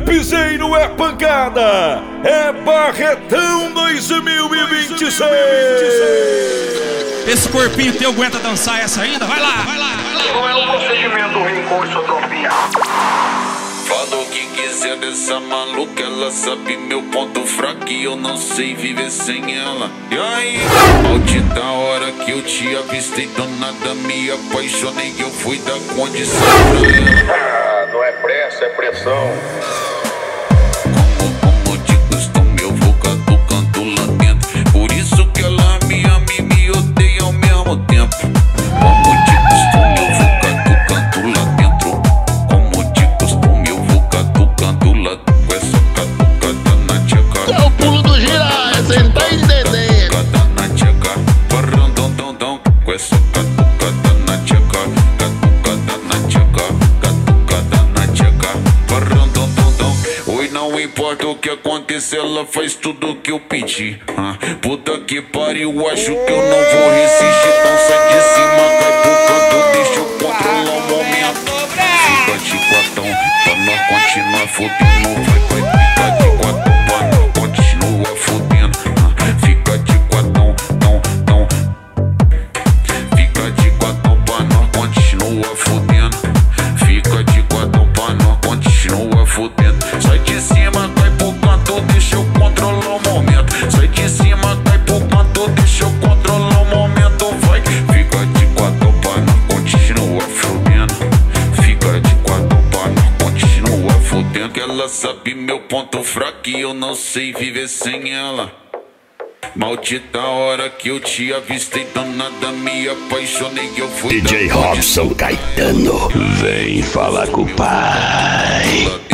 piseiro é pancada, é Barretão 2026. Esse corpinho teu aguenta dançar essa ainda? Vai lá, vai lá, vai lá. Qual é o procedimento Rincon e sua tropinha? Fala o que quiser dessa maluca, ela sabe meu ponto fraco e eu não sei viver sem ela. E aí, maldita hora que eu te avistei, do nada me apaixonei, eu fui dar condição pra ela. Ah, não é pressa, é pressão. Como de costume eu vou catucando lá dentro, por isso que ela me ama e me odeia ao mesmo tempo. Como de costume eu vou catucando lá dentro, como de costume eu vou catucando lá com essa catucada na tcheca. É o pulo do gira, você não tá entendendo. Catucada na tcheca, barrandão, com essa catucada na tcheca, catucada na tcheca, catucada na tcheca, barrandão. Oi, não importa o que acontecer, ela faz tudo que eu pedi. Puta que pariu, acho que eu não vou resistir. Então sai de cima, cai pro canto, deixa eu controlar o momento. Fica de quatão pra nós continuar fudendo. Vai, fica de quatão pra nós continuar fudendo. Fica de quatão, tão. Fica de quatão pra nós continuar fudendo. Fica de quatão pra nós continuar fudendo. Sai de cima, cai pro canto, deixa eu controlar o momento. Sai de cima, cai pro canto, deixa eu controlar o momento. Vai, fica de quatão pra nós continuar fudendo. Fica de quatão pra nós continuar fudendo. Que ela sabe meu ponto fraco e eu não sei viver sem ela. Maldita hora que eu te avistei, do nada me apaixonei, eu fui DJ Robson Caetano, vem falar com o pai.